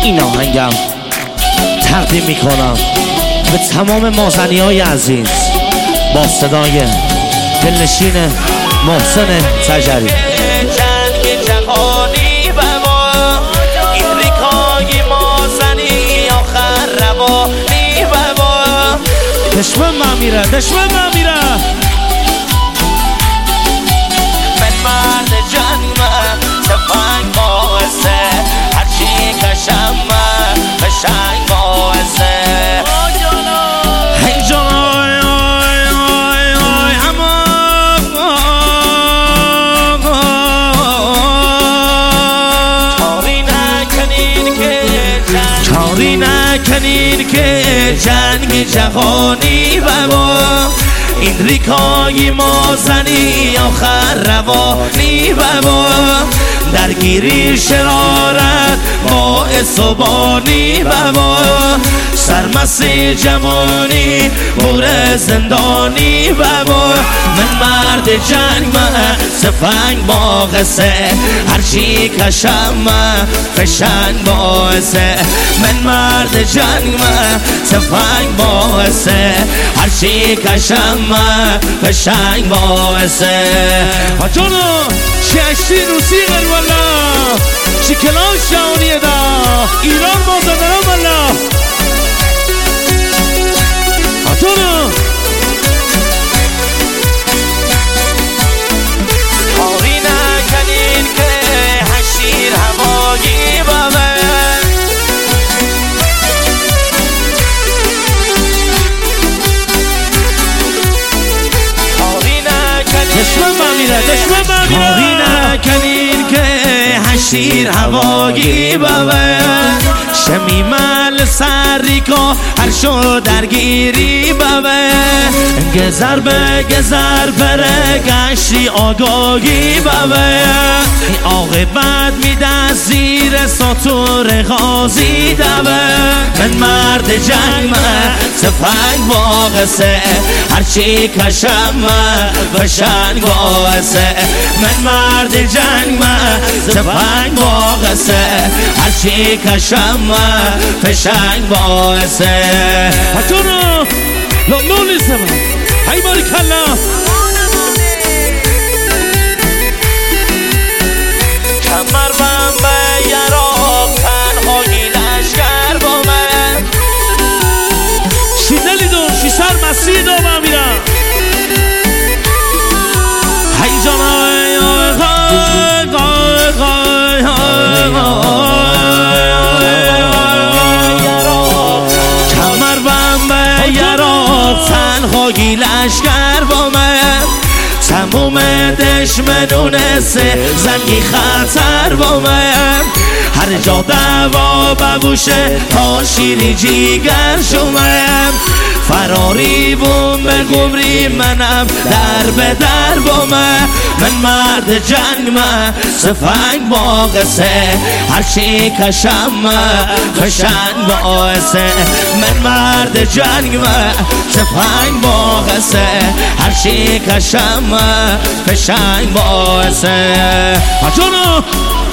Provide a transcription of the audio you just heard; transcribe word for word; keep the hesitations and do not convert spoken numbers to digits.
این آهنگم تقدیم میکنم به تمام مازنی های عزیز با صدای دلنشین محسن تجری. جنگ جهانی بابا این ریکای مازنی آخر روانی بابا دشمن من میره دشمن من میره من مرد جنگ من سفنگ باعثه هرچی کشم من بشنگ باعثه هی جان آی آی آی آی اما چاری نکنین که جنگ چاری نکنین که جنگ جهانی بابا این ریکای مازنی آخر روانی بابا درگیری شرارت باعث و بانی بابا سرمست جوانی بور زندانی بابا من مرد جنگ من سفنگ باقصه هرچی کشم من فشنگ باعثه من مرد جنگ من سفنگ باعثه هرچی کشم من فشنگ باعثه جانو ششتی روسی غیر والا چی کلان شاونیه دا ایران مازندران والا جانو چاری نکنین که هشیر هوایی بابا دشمن من میره دشمن من میره کاری نکنین که هشیر هوایی بابا شمیمل سریکا هر شو درگیری بابا گذر به گذر بره گشتی آگاهی بابا عاقبت میده زیر سطور غازی دوه من مرد جنگ من سفنگ باقصه هرچی کشم من فشنگ باعثه من مرد جنگ من سفنگ باقصه هرچی کشم من فشنگ باعثه حتونو لولولی سمن هی باری کلا کمر من به یراق تنهایی لشکر با من شیدلی دون شی سر مسیح دو من میرم هی جان آی آی آی آی آی آی کمر من به یراق تنهایی لشکر با من تموم دشمنون سه زنگی خطر با من هر جا دعوا ببوشه تا شیری جیگر شومم فراری بوم به گمری منم در به در با من من مرد جنگ من سفنگ باقصه هرچی کشم من فشنگ باعثه من مرد جنگ من سفنگ باقصه هرچی کشم من فشنگ باعثه جانو